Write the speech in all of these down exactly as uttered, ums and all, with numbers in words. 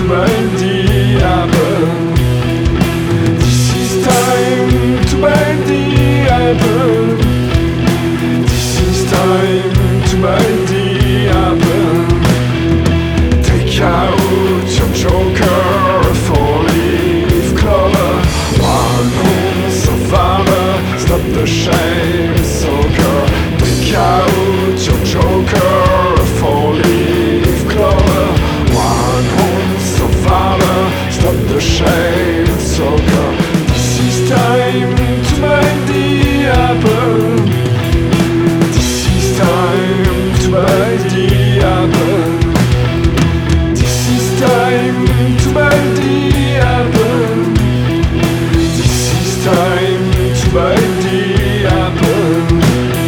bite the apple. This is time to bite the apple. This is time to bite the apple. Take out your joker, four-leaf clover, one ounce of valor, stop the shame soaker. Take out your joker, four-leaf clover, one ounce of valor, stop the shame soaker. This is time to bite the apple. This is time to bite the apple. This is time to bite the apple. This is time to bite the apple.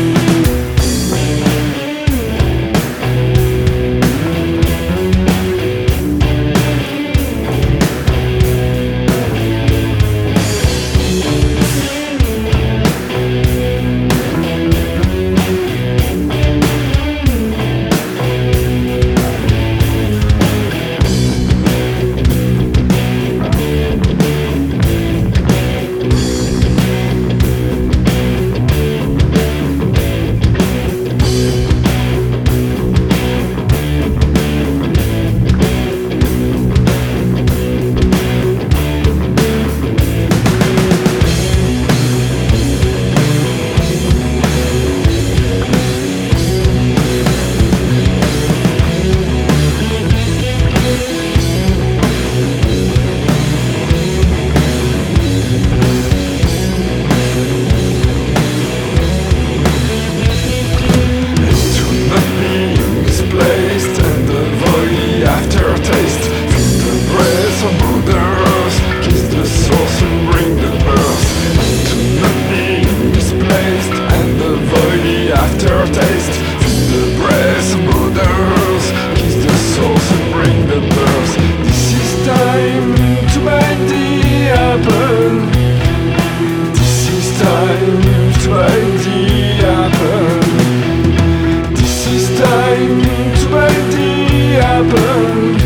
Aftertaste, feel the breath of mothers, kiss the souls and bring the birth. This is time to bite the apple. This is time to bite the apple. This is time to bite the apple.